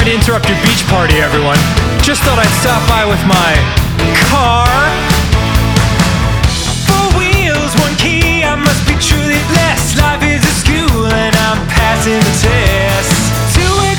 Sorry to interrupt your beach party, everyone. Just thought I'd stop by with my car. Four wheels, one key, I must be truly blessed. Life is a school and I'm passing the test. 2